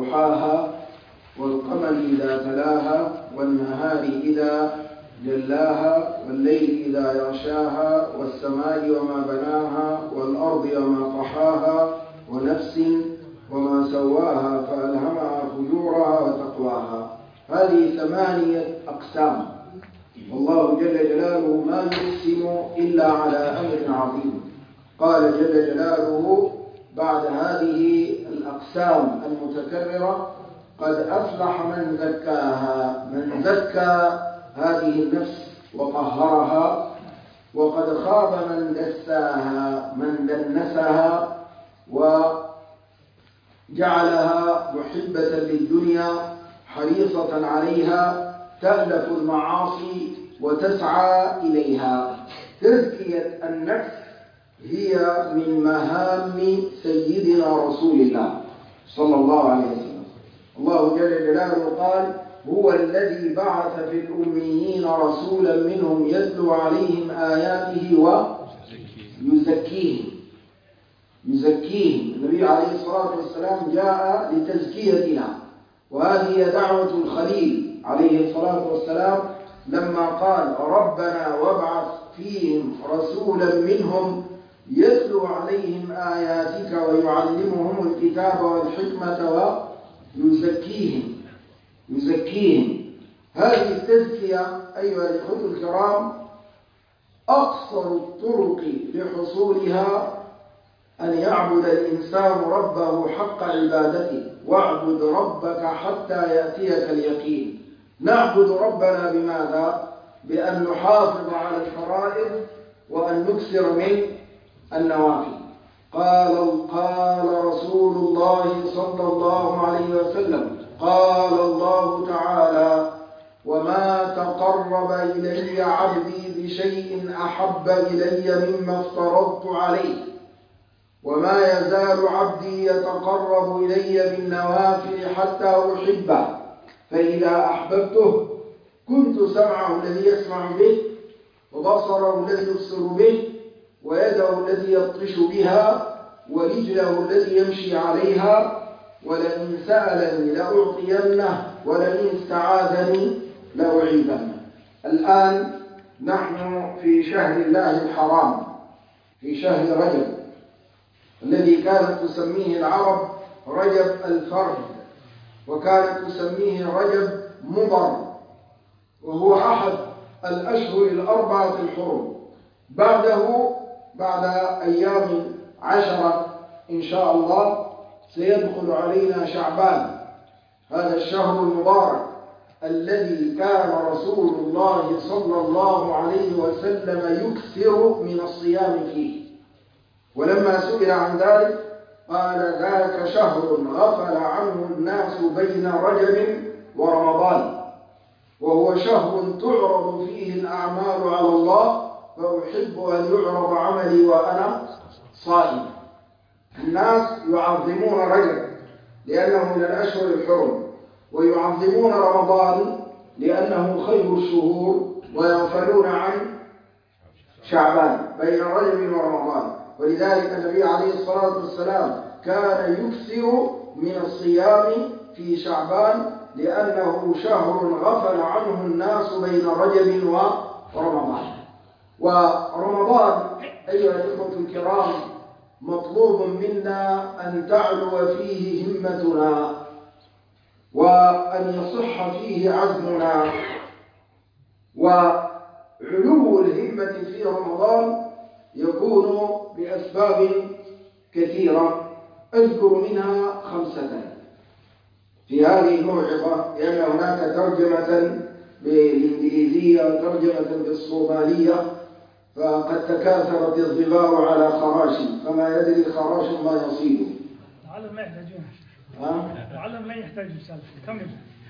وضحاها والقمر إذا تلاها والنهار إذا جلاها والليل إذا يغشاها والسماء وما بناها والأرض وما طحاها ونفس وما سواها فألهمها فجورها وتقواها. هذه 8 أقسام، والله جل جلاله ما يقسم إلا على أمر عظيم. قال جل جلاله بعد هذه الأقسام المتكررة: قد أفلح من زكاها، من زكى هذه النفس وطهرها، وقد خاب من دساها، من دنسها وجعلها محبة للدنيا حريصة عليها تألف المعاصي وتسعى إليها. تزكية النفس هي من مهام سيدنا رسول الله صلى الله عليه وسلم. الله جل جلاله قال: هو الذي بعث في الأميين رسولا منهم يتلو عليهم آياته ويزكيهم. النبي عليه الصلاة والسلام جاء لتزكيتنا، وهذه دعوة الخليل عليه الصلاة والسلام لما قال: ربنا وابعث فيهم رسولا منهم يتلو عليهم آياتك ويعلمهم الكتاب والحكمة ويزكيهم. هذه التزكية أيها الإخوة الكرام أقصر الطرق لحصولها أن يعبد الإنسان ربه حق عبادته. واعبد ربك حتى يأتيك اليقين. نعبد ربنا بماذا؟ بأن نحافظ على الفرائض وأن نكثر من النوافل. قال رسول الله صلى الله عليه وسلم: قال الله تعالى: وما تقرب إلي عبدي بشيء أحب إلي مما افترضت عليه، وما يزال عبدي يتقرب إلي بالنوافل حتى أحبه، فإذا أحببته كنت سمعه الذي يسمع به، وبصره الذي يبصر به، ويده الذي يبطش بها، ورجله الذي يمشي عليها، ولئن سألني لأعطينه، ولئن استعاذني لأعيذنه. الآن نحن في شهر الله الحرام، في شهر رجب الذي كانت تسميه العرب رجب الفرد، وكانت تسميه رجب مضر، وهو أحد الأشهر 4 الحرم. بعد أيام 10 إن شاء الله سيدخل علينا شعبان، هذا الشهر المبارك الذي كان رسول الله صلى الله عليه وسلم يكثر من الصيام فيه. ولما سئل عن ذلك قال: ذاك شهر غفل عنه الناس بين رجب ورمضان، وهو شهر تعرض فيه الأعمال على الله، فأحب أن يعرض عملي وأنا صائم. الناس يعظمون رجب لأنه من الأشهر الحرم، ويعظمون رمضان لأنه خير الشهور، ويغفلون عن شعبان بين رجب ورمضان. ولذلك النبي عليه الصلاة والسلام كان يكثر من الصيام في شعبان، لأنه شهر غفل عنه الناس بين رجب ورمضان. ورمضان أيها الإخوة الكرام مطلوب منا أن تعلو فيه همتنا، وأن يصح فيه عزمنا. وعلو الهمة في رمضان يكون بأسباب كثيرة، أذكر منها 5 في هذه الموعظة، لأن هناك ترجمة بالإنجليزية وترجمة بالصومالية، فقد تكاثرت الظباء على خراش، فما يدري خراش ما يصيبه. تعلم ما يحتاجون. تعلم ما يحتاجون. كمل.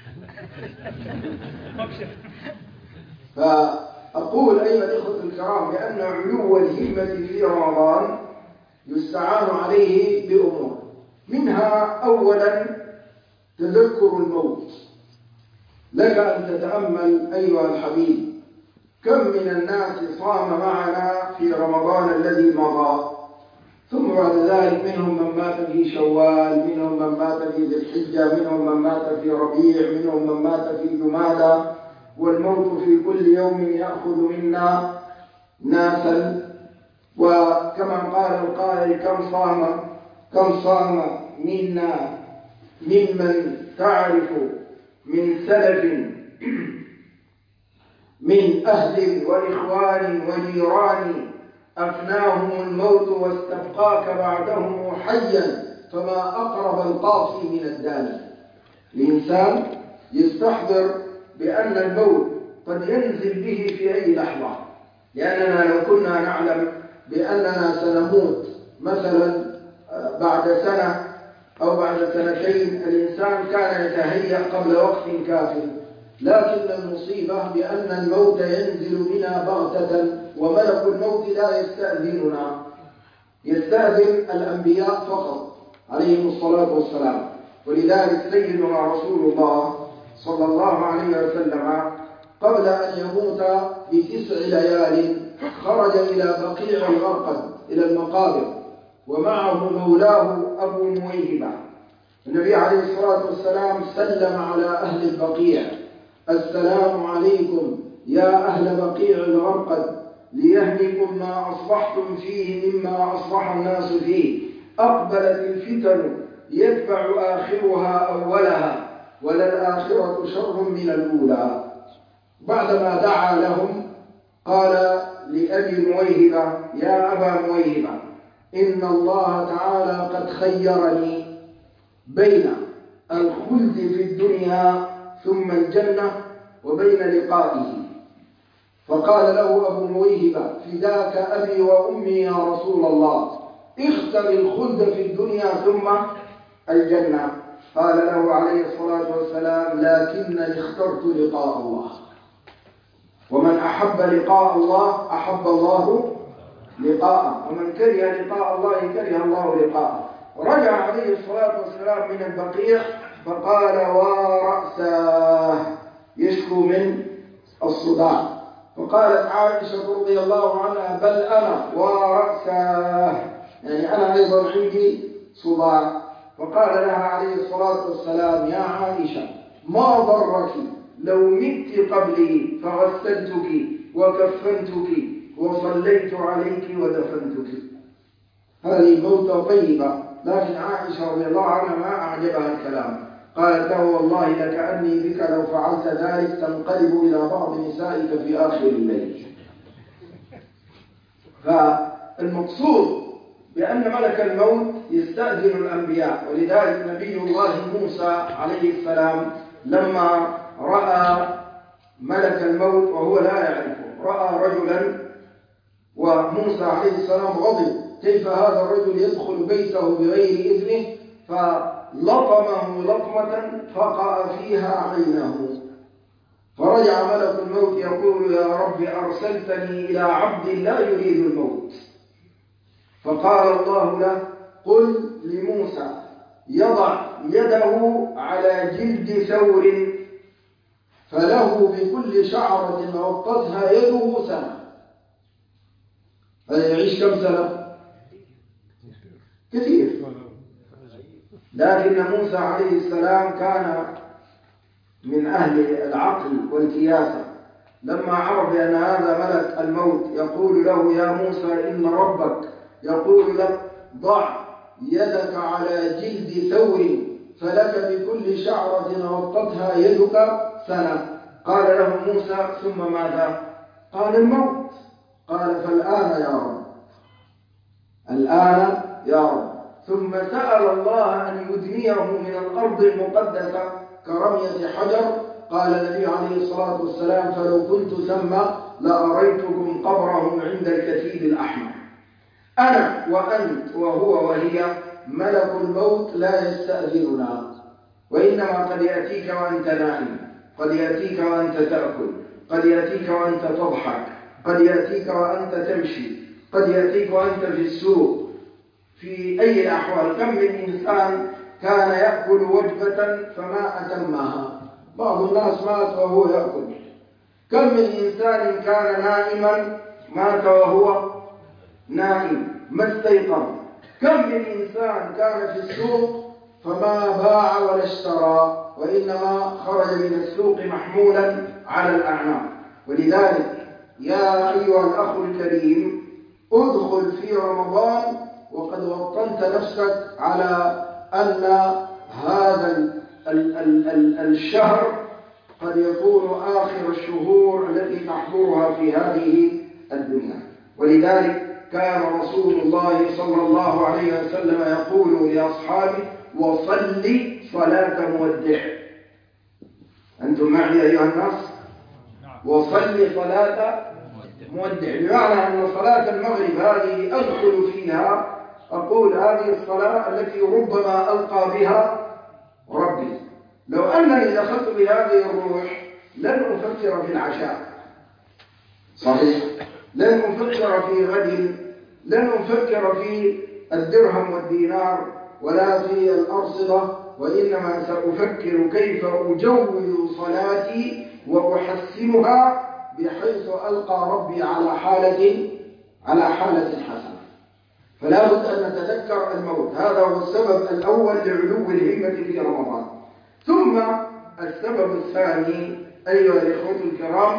فأقول أيها الإخوة الكرام بأن علو الهمة في رمضان يستعان عليه بأمور، منها أولا تذكر الموت. لك أن تتأمل أيها الحبيب كم من الناس صام معنا في رمضان الذي مضى، ثم بعد ذلك منهم من مات في شوال، منهم من مات في ذي الحجة، منهم من مات في ربيع، منهم من مات في جمادى، والموت في كل يوم يأخذ منا ناسا. وكما قال القائل: كم صام منا ممن تعرف من سلف من أهل وإخوان وجيران، أفناهم الموت واستبقاك بعدهم حيا، فما أقرب القاصي من الداني. الإنسان يستحضر بأن الموت قد ينزل به في أي لحظة، لأننا لو كنا نعلم بأننا سنموت مثلا بعد سنة أو بعد سنتين، الإنسان كان يتهيأ قبل وقت كافٍ. لكن المصيبة بأن الموت ينزل بنا بغتة، وملك الموت لا يستأذننا، يستأذن الأنبياء فقط عليهم الصلاة والسلام. ولذلك سيدنا رسول الله صلى الله عليه وسلم قبل أن يموت ب9 ليال خرج إلى بقيع الغرقد إلى المقابر، ومعه مولاه أبو مويهبة. النبي عليه الصلاة والسلام سلم على أهل البقيع: السلام عليكم يا أهل بقيع الغرقد، ليهنكم ما أصبحتم فيه مما أصبح الناس فيه. أقبلت الفتن يتبع آخرها أولها، وللآخرة شر من الأولى. بعدما دعا لهم قال لأبي مويهبة: يا أبا مويهبة، إن الله تعالى قد خيرني بين الخلد في الدنيا ثم الجنة وبين لقائه. فقال له أبو مويهبة: فداك أبي وأمي يا رسول الله، اختر الخلد في الدنيا ثم الجنة. قال له عليه الصلاة والسلام: لكنني اخترت لقاء الله، ومن أحب لقاء الله أحب الله لقاءه، ومن كره لقاء الله كره الله لقاءه. رجع عليه الصلاة والسلام من البقيع فقال: ورأساه، يشكو من الصداع. فقالت عائشة رضي الله عنها: بل أنا ورأساه، يعني أنا أيضا عندي صداع. فقال لها عليه الصلاة والسلام: يا عائشة، ما ضرك لو مت قبلي فغسلتك وكفنتك وصليت عليك ودفنتك. هذه موتة طيبة، لكن عائشة رضي الله عنها ما أعجبها الكلام. قالت له: والله لكأني بك لو فعلت ذلك تنقلب إلى بعض نسائك في آخر الليل. فالمقصود بأن ملك الموت يستأذن الأنبياء. ولذلك نبي الله موسى عليه السلام لما رأى ملك الموت وهو لا يعرفه، رأى رجلا، وموسى عليه السلام غضب: كيف هذا الرجل يدخل بيته بغير إذنه؟ فلطمه لطمة فقع فيها عينه. فرجع ملك الموت يقول: يا رب، أرسلتني إلى عبد لا يريد الموت. فقال الله له: قل لموسى يضع يده على جلد ثور، فله بكل شعرة غطتها يده سنة. يعيش كم سنة؟ كثير. لكن موسى عليه السلام كان من أهل العقل والكياسة، لما عرف أن هذا ملك الموت يقول له: يا موسى، إن ربك يقول لك ضع يدك على جلد ثور، فلك بكل شعرة غطتها يدك سنة. قال له موسى: ثم ماذا؟ قال: الموت. قال: فالآن يا رب، الآن يا رب. ثم سأل الله أن يدنيه من الأرض المقدسة كرمية حجر. قال النبي عليه الصلاة والسلام: فلو كنت ثم لأريتكم قبرهم عند الكثيب الأحمر. أنا وأنت وهو وهي ملك الموت لا يستأذننا، وإنما قد يأتيك وأنت نائم، قد يأتيك وأنت تأكل، قد يأتيك وأنت تضحك، قد يأتيك وأنت تمشي، قد يأتيك وأنت في السوق، في أي الأحوال. كم من إنسان كان يأكل وجبة فما أتمها، بعض الناس مات وهو يأكل. كم من إنسان كان نائما مات وهو نائم ما استيقظ. كم من إنسان كان في السوق فما باع ولا اشترى، وإنما خرج من السوق محمولا على الأعناق. ولذلك يا أيها الأخ الكريم، ادخل في رمضان وقد وطنت نفسك على أن هذا الشهر قد يكون آخر الشهور التي نحضرها في هذه الدنيا. ولذلك كان رسول الله صلى الله عليه وسلم يقول لأصحابه: وصل صلاة مودع. أنتم معي أيها الناس؟ وصل صلاة مودع، بمعنى أن صلاة المغرب هذه أدخل فيها، أقول هذه الصلاة التي ربما ألقى بها ربي. لو أنني دخلت بهذه الروح لن أفكر في العشاء، صحيح، لن أفكر في غد، لن أفكر في الدرهم والدينار ولا في الأرصدة، وإنما سأفكر كيف أجود صلاتي وأحسنها بحيث ألقى ربي على حالة حسنة. فلا بد أن نتذكر الموت، هذا هو السبب الأول لعلو الهمة في رمضان. ثم السبب الثاني أيها الإخوة الكرام،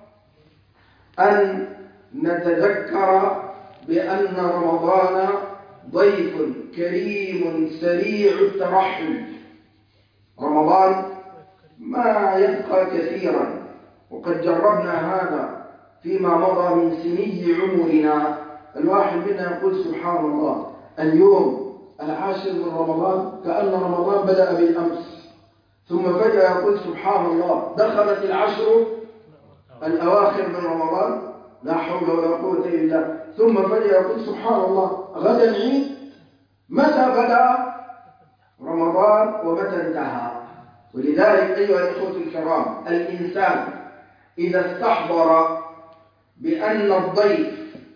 أن نتذكر بأن رمضان ضيف كريم سريع الترحل. رمضان ما يبقى كثيرا، وقد جربنا هذا فيما مضى من سني عمرنا. الواحد منا يقول سبحان الله، اليوم 10 من رمضان كأن رمضان بدأ بالأمس، ثم فجأة يقول سبحان الله دخلت 10 الأواخر من رمضان، لا حول ولا قوة إلا بالله، ثم فجأة يقول سبحان الله غدا عيد. متى بدأ رمضان ومتى انتهى؟ ولذلك أيها الإخوة الكرام، الإنسان إذا استحضر بأن الضيف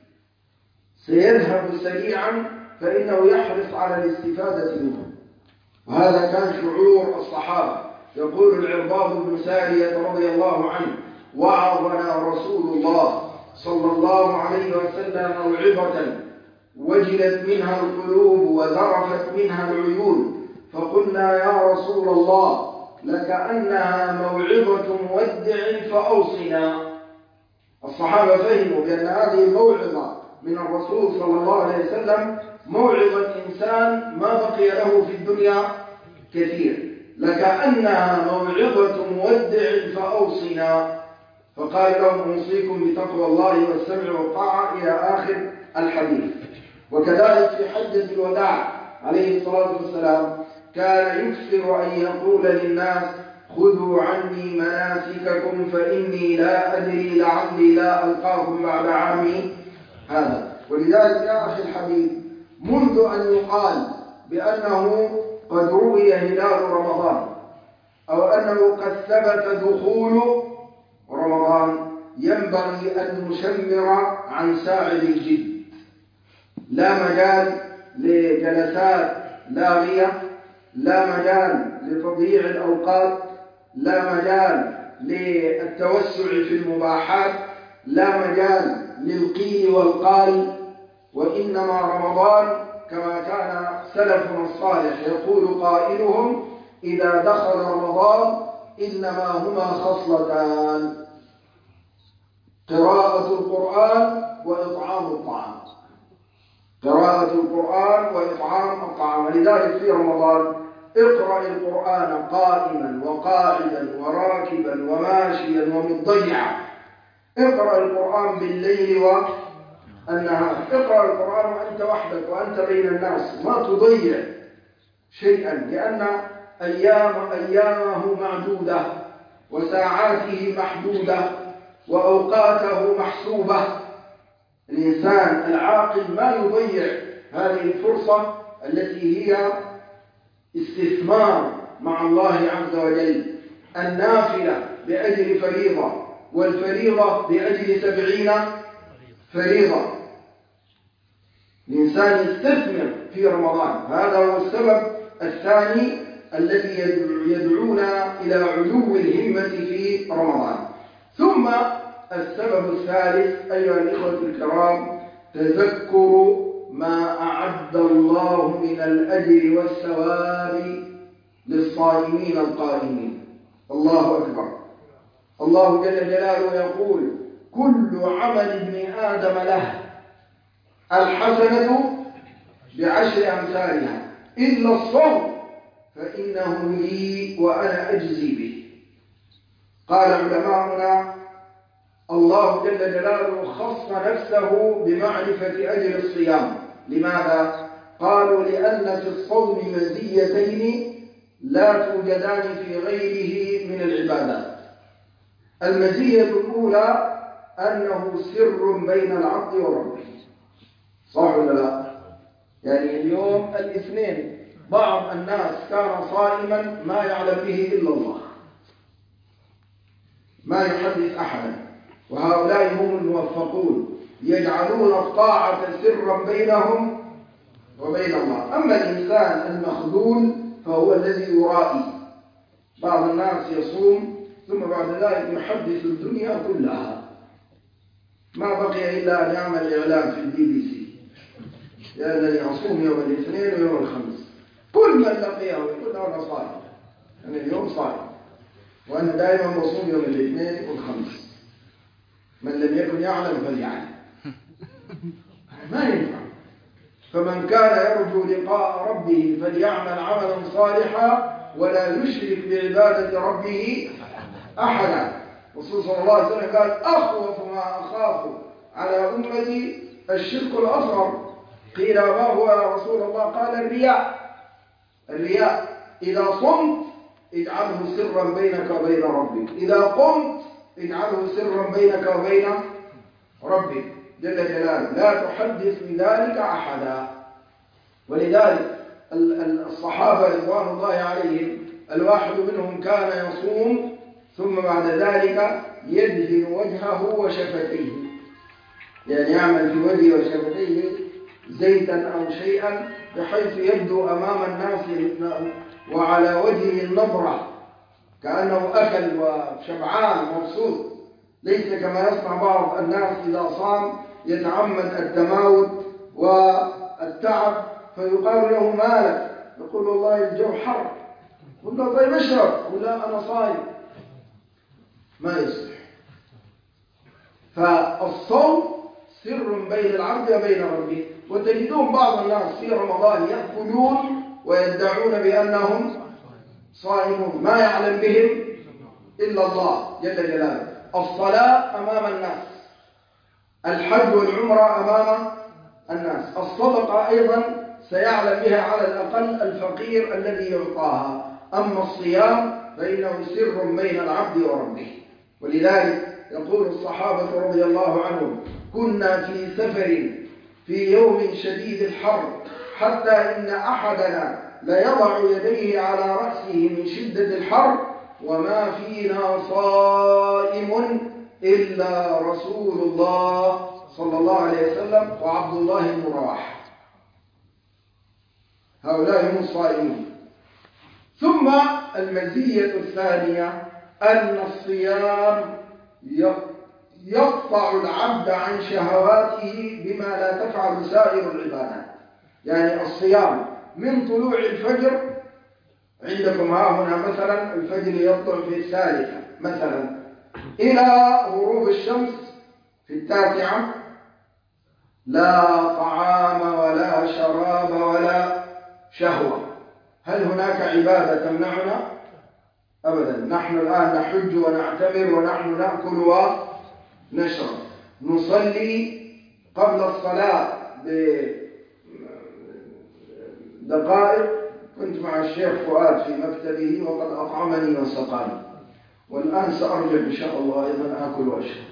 سيذهب سريعا فإنه يحرص على الاستفادة منه. وهذا كان شعور الصحابة. يقول العرباض بن سارية رضي الله عنه: وعظنا رسول الله صلى الله عليه وسلم موعظة وجلت منها القلوب وذرفت منها العيون، فقلنا يا رسول الله لكأنها موعظة مودع فأوصنا. الصحابة فهموا بأن هذه الموعظة من الرسول صلى الله عليه وسلم موعظة إنسان ما بقي له في الدنيا كثير، لكأنها موعظة مودع فأوصنا. فقال لهم: أوصيكم بتقوى الله والسمع والطاعة إلى آخر الحديث. وكذلك في حجة الوداع عليه الصلاة والسلام كان يكثر أن يقول للناس: خذوا عني مناسككم فإني لا أدري لعلي لا ألقاكم بعد عامي هذا. ولذلك يا أخي الحبيب، منذ أن يقال بأنه قد روي هلال رمضان أو أنه قد ثبت دخول رمضان ينبغي أن نشمر عن ساعد الجد. لا مجال لجلسات لاغية، لا مجال لتضييع الأوقات، لا مجال للتوسع في المباحات، لا مجال للقيل والقال. وإنما رمضان كما كان سلفنا الصالح يقول قائلهم: إذا دخل رمضان إنما هما خصلتان: قراءة القرآن وإطعام الطعام. قراءة القرآن وإطعام الطعام. ولذلك في رمضان اقرأ القرآن قائما وقاعدا وراكبا وماشيا ومضطجعا. اقرأ القرآن بالليل والنهار. اقرأ القرآن وأنت وحدك وأنت بين الناس، ما تضيع شيئا، لأن أيامه معدودة وساعاته محدودة وأوقاته محسوبة. الإنسان العاقل ما يضيع هذه الفرصة التي هي استثمار مع الله عز وجل. النافلة بأجل فريضة، والفريضة بأجل 70 فريضة. الإنسان يستثمر في رمضان. هذا هو السبب الثاني الذي يدعونا إلى علو الهمة في رمضان. ثم السبب الثالث أيها الإخوة الكرام، تذكر ما أعد الله من الأجر والثواب للصائمين القائمين. الله أكبر. الله جل جلاله يقول: كل عمل ابن آدم له الحسنة ب10 أمثالها إلا الصوم فإنه لي وأنا أجزي به. قال علماؤنا: الله جل جلاله خص نفسه بمعرفة أجر الصيام. لماذا؟ قالوا: لأن في الصوم مزيتين لا توجدان في غيره من العبادات. المزية الأولى أنه سر بين العبد وربه. صح ولا لا؟ يعني اليوم الاثنين بعض الناس كان صائما ما يعلم به إلا الله، ما يحدث أحدا، وهؤلاء هم الموفقون يجعلون الطاعة سرا بينهم وبين الله. أما الإنسان المخذول فهو الذي يرائي. بعض الناس يصوم ثم بعد ذلك يحدث الدنيا كلها، ما بقي إلا أن يعمل إعلان في الBBC لأنني أصوم يوم الاثنين ويوم الخميس. كل من لقيه يقول: أنا صائم، أنا اليوم صائم، وأنا دائما بصوم يوم الاثنين والخميس. من لم يكن يعلم فليعلم. ما ينفع. فمن كان يرجو لقاء ربه فليعمل عملا صالحا ولا يشرك بعبادة ربه أحدا. الرسول صلى الله عليه وسلم قال: أخوف ما أخاف على أمتي الشرك الأصغر. قيل: ما هو يا رسول الله؟ قال: الرياء. إذا صمت اجعله سرا بينك وبين ربك، إذا قمت اجعله سرا بينك وبين ربك جل جلاله، لا تحدث بذلك أحدا. ولذلك الصحابة رضوان الله عليهم الواحد منهم كان يصوم ثم بعد ذلك يدهن وجهه وشفتيه، يعني يعمل في وجهه وشفتيه زيتا أو شيئا بحيث يبدو أمام الناس وعلى وجهه النظرة كأنه أكل وشبعان مبسوط، ليس كما يصنع بعض الناس إذا صام يتعمد التماوت والتعب فيقال له: مالك؟ يقول: والله الجو حر. يقول له: طيب اشرب. يقول: لا أنا صايم. ما يصلح. فالصوم سر بين العبد وبين ربه. وتجدون بعض الناس في رمضان يأكلون ويدعون بأنهم صائمون، ما يعلم بهم إلا الله جل جلاله. الصلاة أمام الناس، الحج والعمرة أمام الناس، الصدقة أيضا سيعلم بها على الأقل الفقير الذي يعطاها. أما الصيام فإنه سر بين العبد وربه. ولذلك يقول الصحابة رضي الله عنهم: كنا في سفر في يوم شديد الحر حتى إن أحدنا ليضع يديه على رأسه من شدة الحر وما فينا صائم إلا رسول الله صلى الله عليه وسلم وعبد الله بن رواحة. هؤلاء هم الصائمون. ثم المزية الثانية أن الصيام يقطع العبد عن شهواته بما لا تفعل سائر العبادات. يعني الصيام من طلوع الفجر، عندكم ها هنا مثلا الفجر يطلع في 3 مثلا إلى غروب الشمس في 9 لا طعام ولا شراب ولا شهوة. هل هناك عبادة تمنعنا؟ أبدا. نحن الآن نحج ونعتمر ونحن نأكل ونشرب، نصلي قبل الصلاة بدقائق. كنت مع الشيخ فؤاد في مكتبه وقد أطعمني وسقاني، والآن سأرجع إن شاء الله أيضا آكل وأشرب.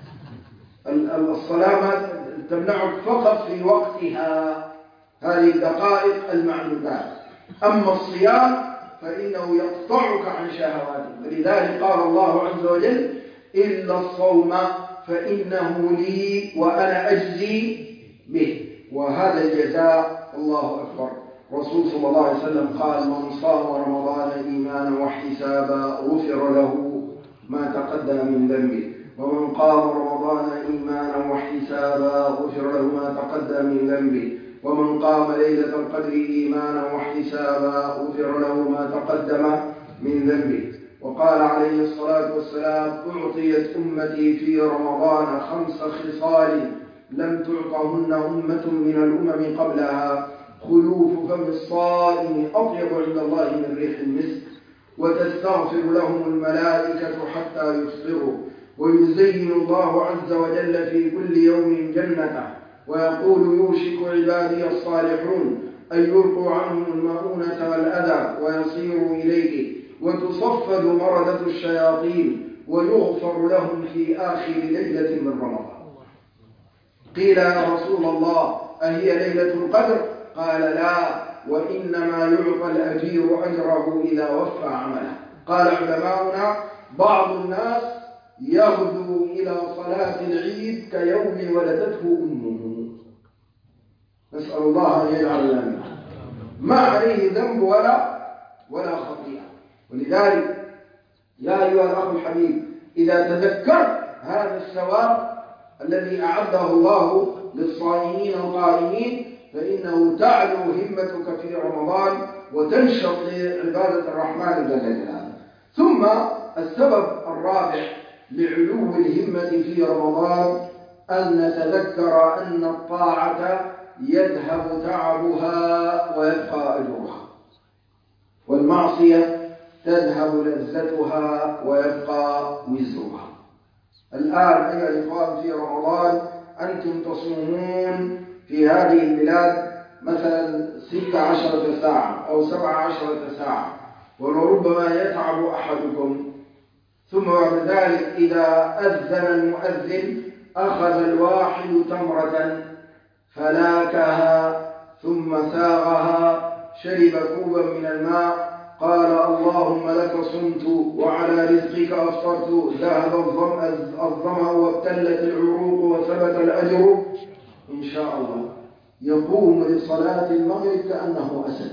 الصلاة تمنعك فقط في وقتها، هذه الدقائق المعدودات. أما الصيام فإنه يقطعك عن شهواتك. ولذلك قال الله عز وجل: إلا الصوم فإنه لي وأنا أجزي به. وهذا الجزاء الله أكبر. الرسول صلى الله عليه وسلم قال: من صام رمضان إيمانا واحتسابا غفر له ما تقدم من ذنبه، ومن قام رمضان إيمانا واحتسابا غفر له ما تقدم من ذنبه. ومن قام ليلة القدر إيمانا واحتسابا غفر له ما تقدم من ذنبه. وقال عليه الصلاة والسلام: أعطيت أمتي في رمضان 5 خصال لم تعطهن أمة من الأمم قبلها: خلوف فم الصائم أطيب عند الله من ريح المسك، وتستغفر لهم الملائكة حتى يفطروا، ويزين الله عز وجل في كل يوم جنته، ويقول: يوشك عبادي الصالحون أن يلقوا عنهم المؤونة والأذى ويصيروا إليه، وتصفد مردة الشياطين، ويغفر لهم في آخر ليلة من رمضان. قيل: يا رسول الله أهي ليلة القدر؟ قال: لا، وإنما يعطى الأجير أجره إذا وفى عمله. قال علماؤنا: بعض الناس يغدو إلى صلاة العيد كيوم ولدته أمه، نسأل الله أن يجعل لنا ما عليه ذنب ولا خطيئة. ولذلك يا أيها الأخ الحبيب، إذا تذكرت هذا الثواب الذي أعده الله للصائمين القائمين فإنه تعلو همتك في رمضان وتنشط لعبادة الرحمن جل جلاله. ثم السبب الرابع لعلو الهمة في رمضان أن نتذكر أن الطاعة يذهب تعبها ويبقى أجرها، والمعصية تذهب لذتها ويبقى وزرها. الآن أيها الإخوان في رمضان أنتم تصومون في هذه البلاد مثلا 16 ساعة أو 17 ساعة، ولربما يتعب أحدكم، ثم بعد ذلك إذا أذن المؤذن أخذ الواحد تمرة فلاكها ظم ساغها، شرب كوبا من الماء، قال: اللهم لك صمت وعلى رزقك أفطرت، ذهب الظمأ وابتلت العروق وثبت الأجر إن شاء الله. يقوم لصلاة المغرب كأنه أسد.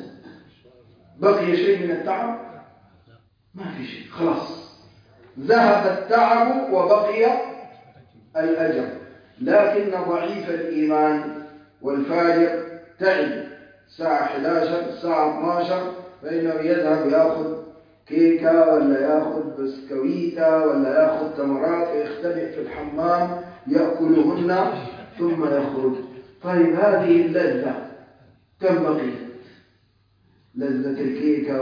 بقي شيء من التعب؟ ما في شيء، خلاص ذهب التعب وبقي الأجر. لكن ضعيف الإيمان والفاجر تعب الساعة 11 الساعة 12 فإنه يذهب يأخذ كيكة ولا يأخذ بسكويتة ولا يأخذ تمرات ويختبئ في الحمام يأكلهن ثم يخرج. طيب هذه اللذة كم بقيت؟ لذة الكيكة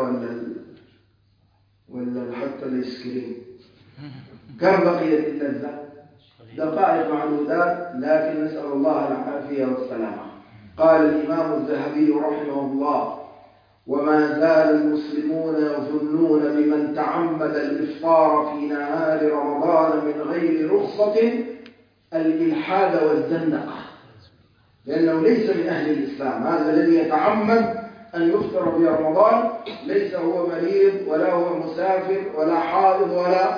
ولا حتى الإسكريم كم بقيت اللذة؟ دقائق معدودات، لكن نسأل الله العافية والسلامة. قال الإمام الذهبي رحمه الله: وما زال المسلمون يظنون بمن تعمد الإفطار في نهار رمضان من غير رخصة الإلحاد والزندقة، لأنه ليس من أهل الإسلام. هذا الذي يتعمد أن يفطر في رمضان ليس هو مريض ولا هو مسافر ولا حائض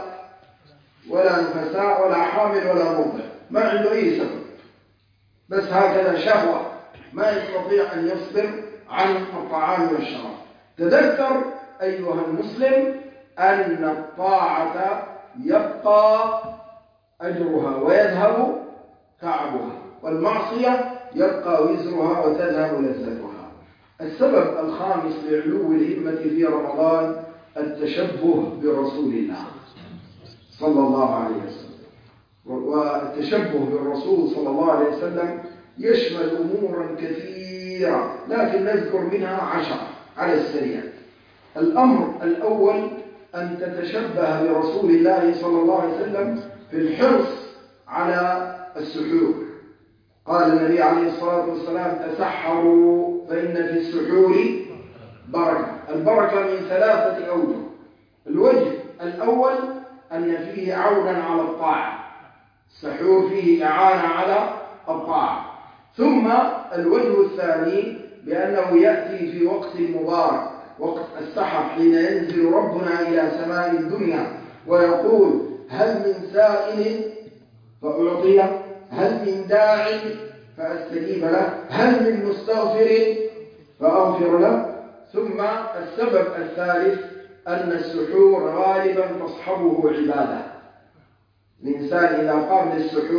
ولا نفساء ولا حامل ولا مرضع، ما عنده أي سبب، بس هكذا شهوة ما يستطيع أن يصبر عن الطعام والشراب. تذكر أيها المسلم أن الطاعة يبقى أجرها ويذهب تعبها، والمعصية يبقى وزرها وتذهب لذتها. السبب الخامس لعلو الهمة في رمضان التشبه برسول الله صلى الله عليه وسلم. والتشبه بالرسول صلى الله عليه وسلم يشمل أمورا كثيرة، لكن نذكر منها 10 على السريع. الأمر الأول أن تتشبه برسول الله صلى الله عليه وسلم في الحرص على السحور. قال النبي عليه الصلاة والسلام: تسحروا فإن في السحور بركة. البركة من 3 أوجه. الوجه الأول أن فيه عونا على الطاعة، السحور فيه إعانة على الطاعة. ثم الوجه الثاني بأنه يأتي في وقت مبارك، وقت السحر، حين ينزل ربنا إلى سماء الدنيا ويقول: هل من سائل فأعطيه، هل من داع فأستجيب له، هل من مستغفر فأغفر له. ثم السبب الثالث أن السحور غالبا تصحبه عبادة. الإنسان إذا قام للسحور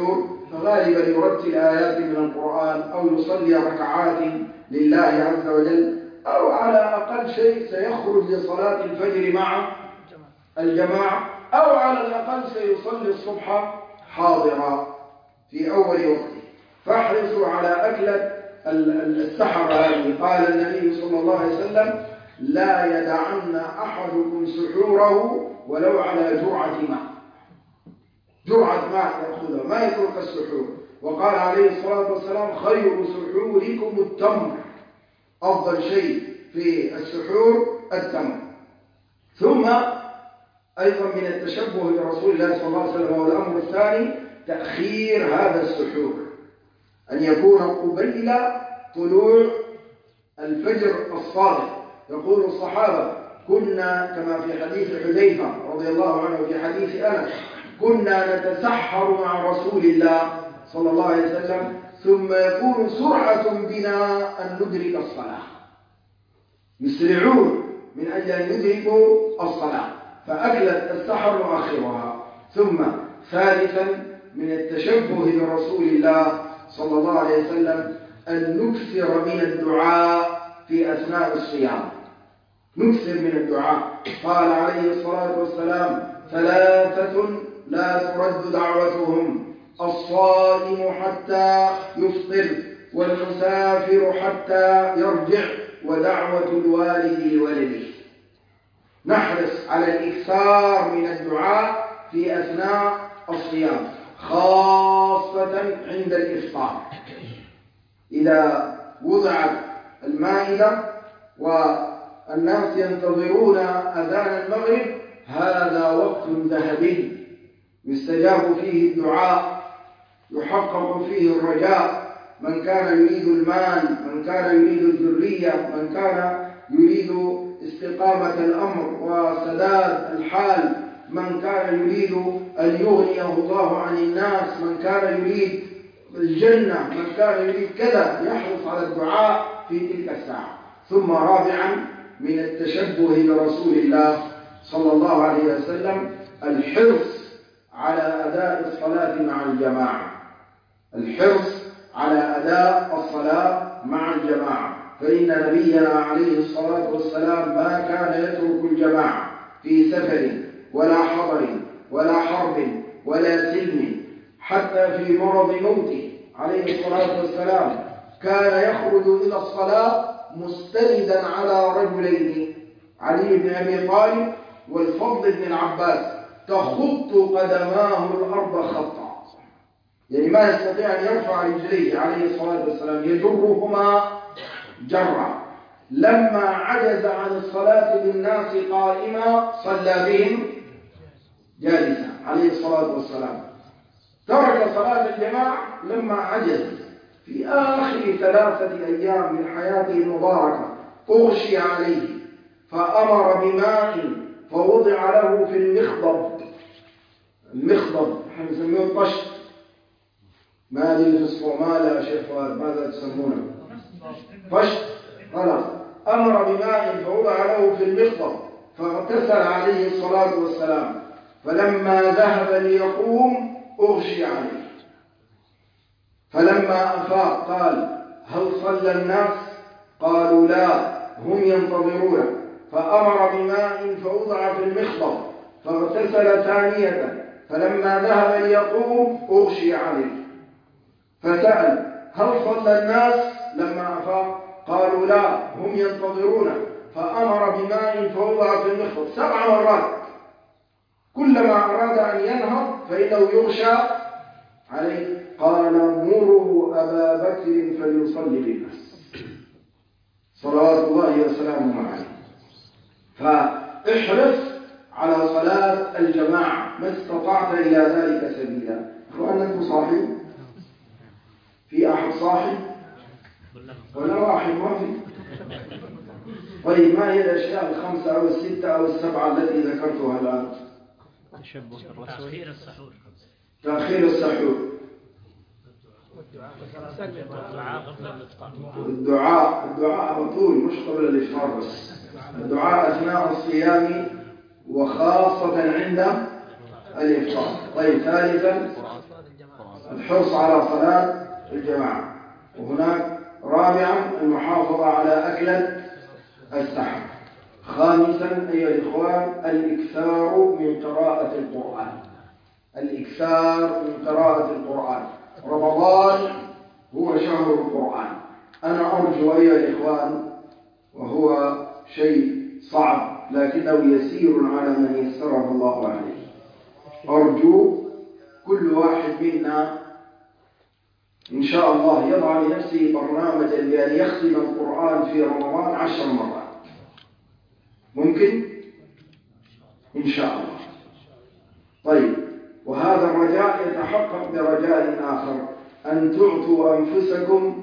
فغالبا يرتل آيات من القرآن أو يصلي ركعات لله عز وجل، أو على أقل شيء سيخرج لصلاة الفجر مع الجماعة، أو على الأقل سيصلي الصبح حاضرا في أول وقته. فاحرصوا على أكلة السحر هذه. قال النبي صلى الله عليه وسلم: لا يدعن أحدكم سحوره ولو على جرعة ماء. جرعة ماء يأخذها، ما يترك السحور. وقال عليه الصلاة والسلام: خير سحوركم التمر. أفضل شيء في السحور التمر. ثم أيضا من التشبه برسول الله صلى الله عليه وسلم، والأمر الثاني تأخير هذا السحور، أن يكون قبيل طلوع الفجر الصادق. يقول الصحابة: كنا كما في حديث حذيفة رضي الله عنه في حديث أنس: كنا نتسحر مع رسول الله صلى الله عليه وسلم ثم يكون سرعة بنا أن ندرك الصلاة. يسرعون من أجل أن يدركوا الصلاة، فأكلة السحر نؤخرها. ثم ثالثا من التشبه برسول الله صلى الله عليه وسلم أن نكثر من الدعاء في أثناء الصيام. نكثر من الدعاء. قال عليه الصلاة والسلام: ثلاثة لا ترد دعوتهم: الصائم حتى يفطر، والمسافر حتى يرجع، ودعوة الوالد لولده. نحرص على الإكثار من الدعاء في أثناء الصيام، خاصة عند الإفطار. إذا وضعت المائدة والناس ينتظرون أذان المغرب، هذا وقت ذهبي يستجاب فيه الدعاء، يحقق فيه الرجاء. من كان يريد المال، من كان يريد الذرية، من كان يريد استقامة الأمر وسداد الحال، من كان يريد أن يغنيه الله عن الناس، من كان يريد الجنة، من كان يريد كذا، يحرص على الدعاء في تلك الساعة. ثم رابعا من التشبه برسول الله صلى الله عليه وسلم الحرص على أداء الصلاة مع الجماعة. الحرص على أداء الصلاة مع الجماعة، فإن نبينا عليه الصلاة والسلام ما كان يترك الجماعة في سفر ولا حضر ولا حرب ولا سلم. حتى في مرض موته عليه الصلاة والسلام كان يخرج إلى الصلاة مستندا على رجلين: علي بن أبي طالب والفضل بن العباس، تخط قدماه الأرض خطا، يعني ما يستطيع أن يرفع رجليه عليه الصلاة والسلام، يجرهما جرا. لما عجز عن الصلاة بالناس قائما صلى بهم جالسا عليه الصلاة والسلام. ترك صلاة الجماعة لما عجز في آخر 3 أيام من حياته المباركة، أغشي عليه فأمر بماء فوضع له في المخضب. المخضب نحن نسميه الطشت، ما أدري في الصومال يا شيخ فؤاد ماذا تسمونه؟ طشت. خلاص. أمر بماء فوضع له في المخضب فاغتسل عليه الصلاة والسلام، فلما ذهب ليقوم أغشي عليه، فلما أفاق قال: هل صلى الناس؟ قالوا: لا، هم ينتظرون. فأمر بماء فوضع في المخضب فاغتسل ثانية، فلما ذهب ليقوم أغشي عليه، فسأل: هل صلى الناس؟ لما أفاق قالوا: لا، هم ينتظرون. فأمر بماء فوضع في المخضب 7 مرات، كلما أراد أن ينهض فإنه يغشى عليه. قال: مروا أبا بكر فليصلي بالناس صلوات الله وسلامه عليه. فاحرص على صلاة الجماعة ما استطعت إلى ذلك سبيلا. أخوان أنتم صاحي؟ في أحد صاحي؟ ولا واحد ما في؟ طيب ما هي الأشياء 5 أو 6 أو 7 التي ذكرتها الآن؟ تأخير السحور، الدعاء على طول، مش قبل الإفطار بس، الدعاء أثناء الصيام وخاصة عند الإفطار. طيب ثالثا الحرص على صلاة الجماعة. وهناك رابعا المحافظة على أكلة السحر. خامسا أيها الإخوان الإكثار من قراءة القرآن. الإكثار من قراءة القرآن. رمضان هو شهر القرآن. أنا أرجو أيها الإخوان، وهو شيء صعب لكنه يسير على من يسره الله عليه، أرجو كل واحد منا إن شاء الله يضع لنفسه برنامجا لأن يختم القرآن في رمضان 10 مرات. ممكن؟ إن شاء الله. طيب، وهذا الرجاء يتحقق برجاء آخر، أن تعطوا أنفسكم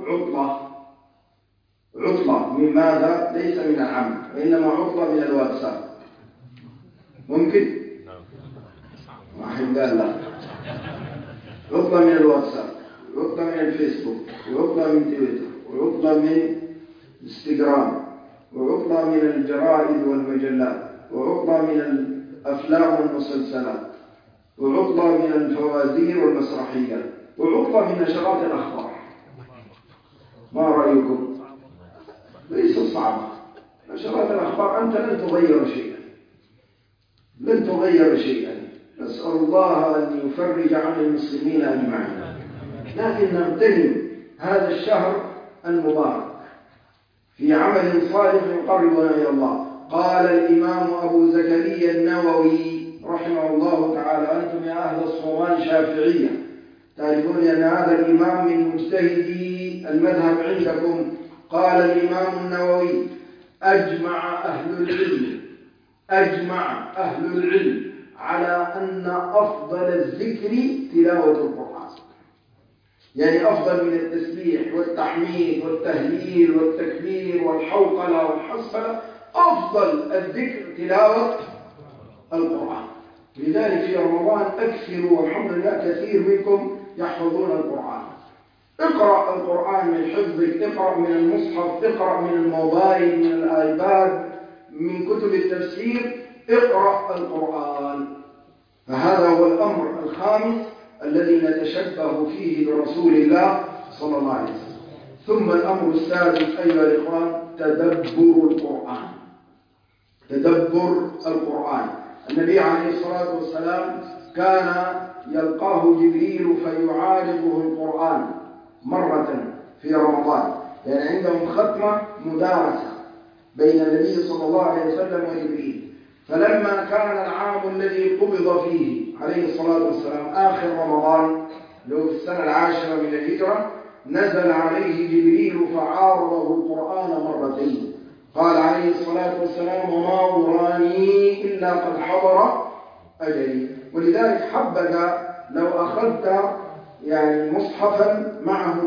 عطلة من ماذا؟ ليس من العمل، وإنما عطلة من الواتساب. ممكن؟ واحد قال لا. عطلة من الواتساب، وعطلة من الفيسبوك، وعطلة من تويتر، وعطلة من انستغرام، وعطلة من الجرائد والمجلات، وعطلة من الأفلام والمسلسلات، وعطلة من الفوازير والمسرحيات، وعطلة من نشرات الأخبار. ما رأيكم؟ ليس صعبة نشرات الأخبار، أنت لن تغير شيئا، لن تغير شيئا. نسأل الله أن يفرج عن المسلمين أجمعين، لكن نغتنم هذا الشهر المبارك في عمل صالح يقربنا إلى الله. قال الإمام أبو زكريا النووي رحمه الله تعالى: أنتم يا أهل الصومال شافعية تعرفون أن هذا الإمام من مجتهدي المذهب عندكم. قال الإمام النووي: أجمع أهل العلم على أن أفضل الذكر تلاوة القرآن. يعني أفضل من التسبيح والتحميد والتهليل والتكبير والحوقلة والحصلة، أفضل الذكر تلاوة القرآن. لذلك في رمضان أكثروا، والحمد لله كثير منكم يحفظون القرآن. اقرأ القرآن من حفظك، اقرأ من المصحف، اقرأ من الموبايل، من الآيباد، من كتب التفسير، اقرأ القرآن. فهذا هو الأمر الخامس الذي نتشبه فيه برسول الله صلى الله عليه وسلم. ثم الأمر السادس أيها الإخوان تدبر القرآن. تدبر القرآن. النبي عليه الصلاة والسلام كان يلقاه جبريل فيعالجه القرآن مرة في رمضان، يعني عندهم ختمة مدارسة بين النبي صلى الله عليه وسلم وجبريل. فلما كان العام الذي قبض فيه عليه الصلاة والسلام آخر رمضان، لو في السنة 10 من الهجرة، نزل عليه جبريل فعارضه القرآن مرتين. قال عليه الصلاة والسلام: وما أراني إلا قد حضر أجلي. ولذلك حبذا لو أخذت يعني مصحفا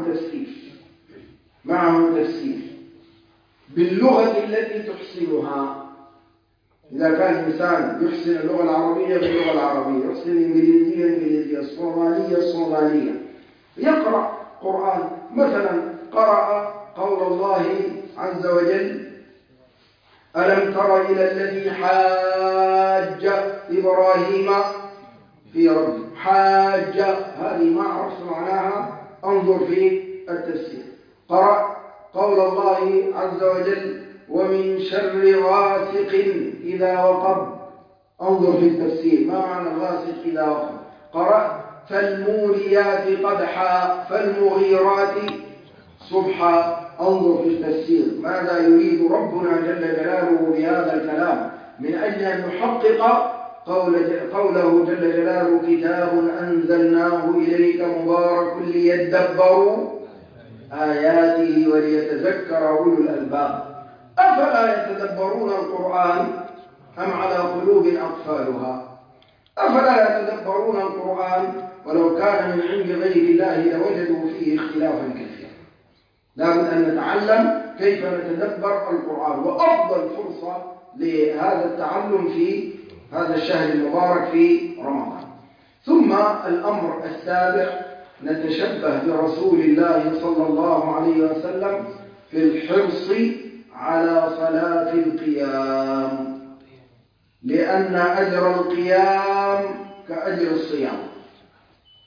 معه تفسير باللغة التي تحسنها. إذا كان الإنسان يحسن اللغة العربية باللغة العربية، يحسن الإنجليزية، الصومالية، يقرأ قرآن. مثلا قرأ قول الله عز وجل: ألم تر إلى الذي حاج إبراهيم في ربه. حاج هذه ما عرفت معناها، انظر في التفسير. قرأ قول الله عز وجل: ومن شر غاسق إذا وقب. انظر في التفسير، ما معنى الغاسق إذا وقب. قرأ: فالموريات قدحا فالمغيرات صبحا. انظر في التفسير، ماذا يريد ربنا جل جلاله بهذا الكلام؟ من أجل أن نحقق قوله جل جلاله: كتاب أنزلناه إليك مبارك ليدبروا آياته وليتذكر أولو الألباب. أفلا يتدبرون القرآن أم على قلوب أقفالها؟ أفلا يتدبرون القرآن؟ ولو كان من عند غير الله لوجدوا فيه اختلافا كثيرا. لابد أن نتعلم كيف نتدبر القرآن، وأفضل فرصة لهذا التعلم في هذا الشهر المبارك في رمضان. ثم الأمر السابع نتشبه برسول الله صلى الله عليه وسلم في الحرص على صلاة القيام، لأن أجر القيام كأجر الصيام.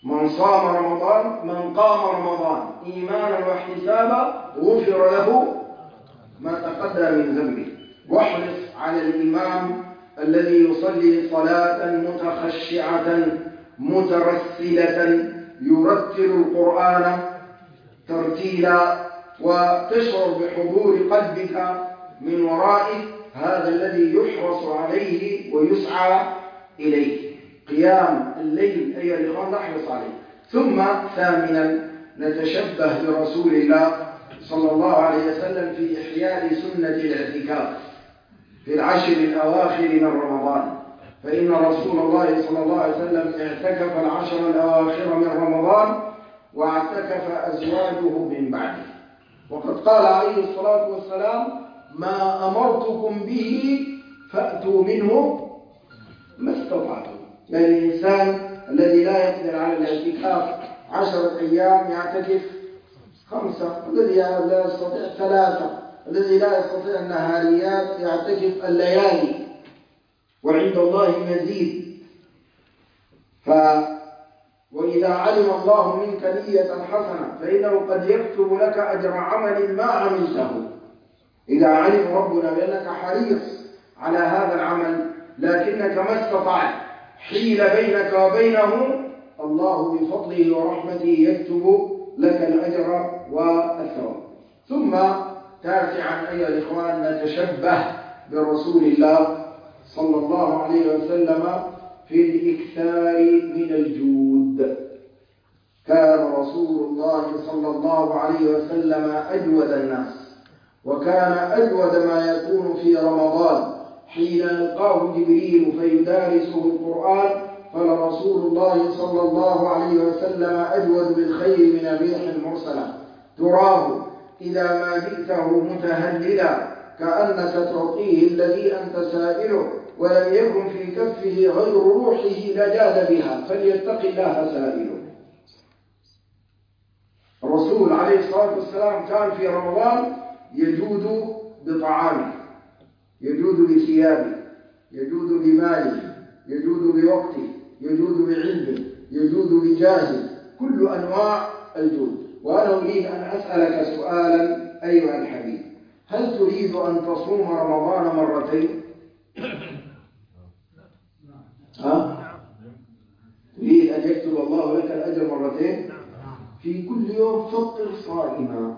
من قام رمضان إيمانا واحتسابا غفر له ما تقدم من ذنبه. واحرص على الإمام الذي يصلي صلاة متخشعة مترسلة يرتل القرآن ترتيلا وتشعر بحضور قلبك من ورائه، هذا الذي يحرص عليه ويسعى إليه. قيام الليل أيها الإخوان نحرص عليه. ثم ثامنا نتشبه برسول الله صلى الله عليه وسلم في إحياء سنة الاعتكاف في العشر الأواخر من رمضان، فإن رسول الله صلى الله عليه وسلم اعتكف العشر الأواخر من رمضان واعتكف أزواجه من بعده. وقد قال عليه الصلاة والسلام: ما أمرتكم به فأتوا منه ما استطعتم. يعني الإنسان الذي لا يقدر على الاعتكاف 10 أيام يعتكف 5، الذي لا يستطيع 3، الذي لا يستطيع النهاريات يعتكف الليالي، وعند الله مزيد. وإذا علم الله منك نية حسنة فإنه قد يكتب لك أجر عمل ما عملته. إذا علم ربنا بأنك حريص على هذا العمل لكنك ما استطعت، حيل بينك وبينه، الله بفضله ورحمته يكتب لك الأجر والثواب. ثم تاسعا أيها الإخوان نتشبه برسول الله صلى الله عليه وسلم في الإكثار من الجود. كان رسول الله صلى الله عليه وسلم أجود الناس، وكان أجود ما يكون في رمضان حين يلقاه جبريل فيدارسه القرآن. فلرسول الله صلى الله عليه وسلم أجود بالخير من الريح المرسلة، تراه إذا ما جئته متهللا كأنك تعطيه الذي أنت سائله، ولم يكن في كفه غير روحه لجاد بها، فليتق الله سائله. الرسول عليه الصلاة والسلام كان في رمضان يجود بطعامه، يجود بثيابه، يجود بماله، يجود بوقته، يجود بعلمه، يجود بجاهه، كل أنواع الجود. وأنا أريد أن أسألك سؤالا أيها الحبيب: هل تريد أن تصوم رمضان مرتين؟ تريد أن يكتب الله لك الأجر مرتين؟ في كل يوم فطر صائما.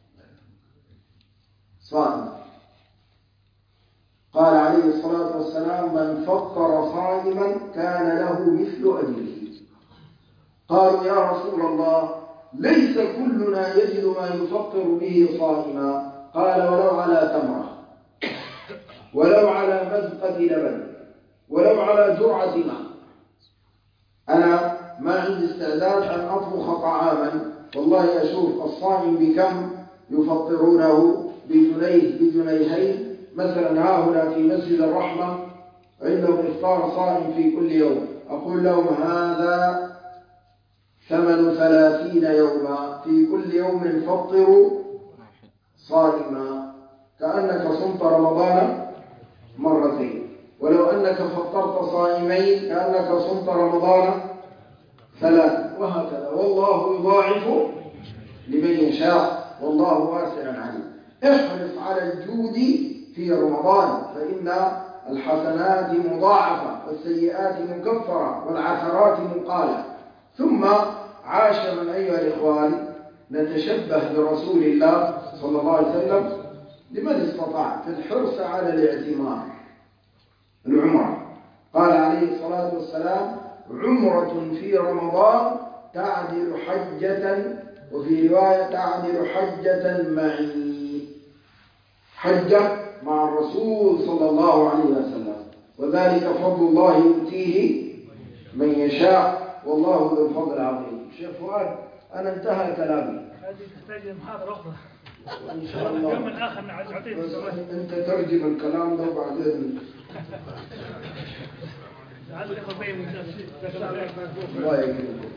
قال عليه الصلاة والسلام: من فطر صائما كان له مثل أجره. قالوا: يا رسول الله، ليس كلنا يجد ما يفطر به صائما. قال: ولو على تمرة، ولو على مزقة لبن، ولو على جرعة ماء. أنا ما عندي استعداد أن أطبخ طعاما، والله أشوف الصائم بكم يفطرونه، بجنيهين مثلا. ها هنا في مسجد الرحمة عندهم إفطار صائم في كل يوم، أقول لهم: هذا ثمن 30 يوما، في كل يوم فطروا صائما، كأنك صمت رمضان مرتين. ولو أنك فطرت صائمين كأنك صمت رمضان 3، وهكذا. والله يضاعف لمن يشاء، والله واسع عليم. احرص على الجود في رمضان، فإن الحسنات مضاعفة والسيئات مكفرة والعثرات مقالة. ثم عاشرا أيها الإخوان نتشبه برسول الله صلى الله عليه وسلم لمن استطاع في الحرص على الاعتمار، العمرة. قال عليه الصلاة والسلام: عمرة في رمضان تعدل حجة، وفي رواية تعدل حجة معي. حجة مع الرسول صلى الله عليه وسلم، وذلك فضل الله يؤتيه من يشاء، والله ذو الفضل العظيم. شيخ فؤاد، أنا انتهى كلامي. هذه تحتاج محاضرة أخرى إن شاء الله. يوم آخر نعطيك. أنت ترجم الكلام ده وبعدين. الله يكرمك.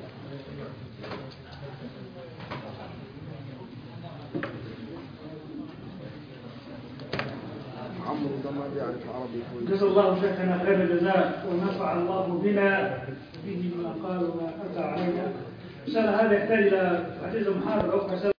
جزا الله شيخنا خير الجزاء ونفع الله بنا به بما قال وما أتى علينا. إن شاء الله هذا يحتاج إلى عزيز محاضرة أخرى.